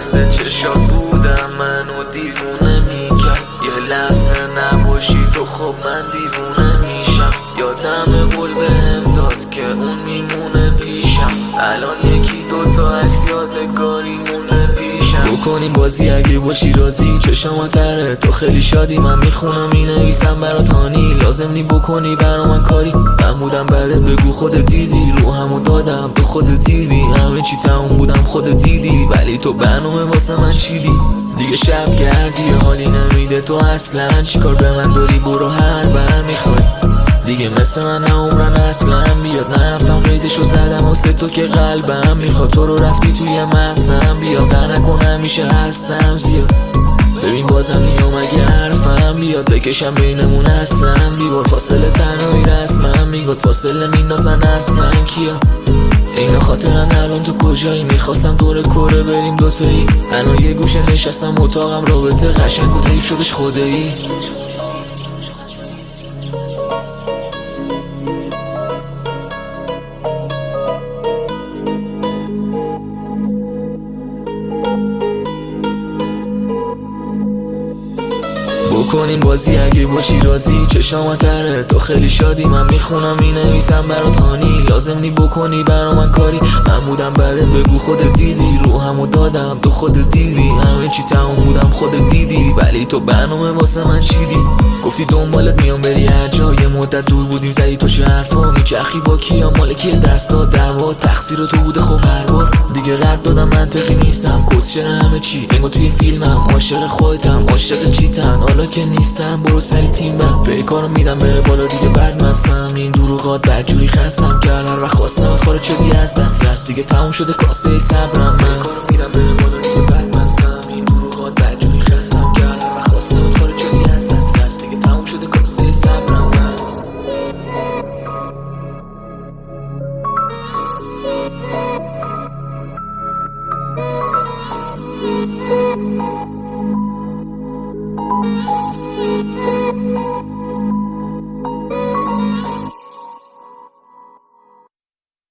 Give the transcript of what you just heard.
مست چشات بودم منو دیوونه میکرد. یه لحظه نباشی تو خب من دیوونه میشم. یادم قول بهم داد که اون میمونه پیشم. الان یکی دوتا عکس یادگاری مونه پیشم. بکنیم بازی اگه باشی راضی، چشام تره تو خیلی شادی. من میخونم مینویسم برات هانی، لازم نی بکنی برا من کاری. من بودم بله بگو خودت دیدی، رو همو دادم تو خودت دیدی. همه چی تموم بودم خودت دیدی، ولی تو برنامه واسه من چیدی. دیگه شب گردی حالی نمیده تو اصلا، چیکار به من داری برو هر بر میخوای. دیگه مثل من نه عمرن اصلا بیاد، نرفتم قیدشو زدم واسه تو که قلبم میخواد. تو رو رفتی توی مغزم، بیا قر نکن همیشه هستم زیاد. ببین بازم میام اگه حرفم بیاد، بکشم بینمون اصلا بیبار. فاصله تنهایی رسمم میگاد، فاصله میندازن اصلا کیا. اینا خاطرن الان تو کجایی، میخواستم دور کره بریم دوتایی. انا یه گوشه نشستم اتاقم، رابطه قشنگ بود حیف شدش خودایی. بکنیم بازی اگه باشی راضی، چشام تره تو خیلی شادی. من میخونم مینویسم برات هانی، لازم نی بکنی برا من کاری. من بودم بله بگو خودت دیدی، رو همو دادم تو خودت دیدی. همه چی تموم بودم خودت دیدی، ولی تو برنامه واسه من چیدی. گفتی دنبالت میام بری هر جا، یه مدت دور بودیم زدی تو حرفا. میچرخی با کیا مالکی دستا، دعوا تقصیر تو بوده خب هر بار. دیگه رد دادم منطقی نیستم، کسچر همه چی انگار توی فیلمم. عاشق خودتم عاشق چیتن، حالا که نیستم برو سری تیمم. به کارو میدم بره بالا دیگه بد مستم. این دروغات بدجوری خستم کرد هر وقت خواستم خارج شدی از دست رست. دیگه تموم شده کاسه صبرم. من به کارو میدم بره بالا دیگه بد مستم. این دروغات بدجوری خستم کرد هر وقت خواستم خارج شدی از دست رست. دیگه تموم شده کاسه صبرم. من